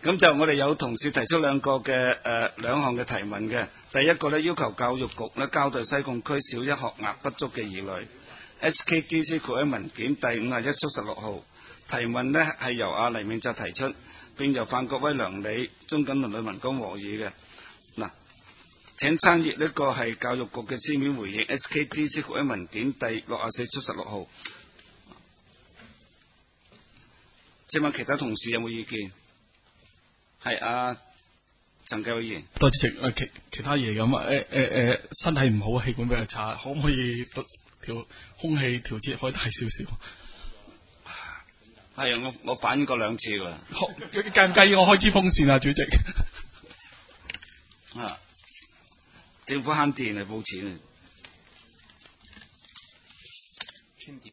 咁就我哋有同事提出兩項嘅提問嘅。第一個呢，要求教育局呢交代西貢區小一學額不足嘅疑慮。SKDC 括喺文件第51/16號。提問呢係由黎明澤提出，並由范國威、梁理、鍾錦麟、呂文剛和議嘅。嗱，請參閱呢個係教育局嘅書面回應。SKDC 括喺文件第64/16號。請問其他同事有冇意見？係陳繼偉議員。 多謝其他嘢咁身體唔好，氣管比較差，可唔可以調空氣調節可以大少少？ 係我反映過2次㗎啦。 介唔介意我開支風扇啊，主席？ 政府慳電係冇錢啊。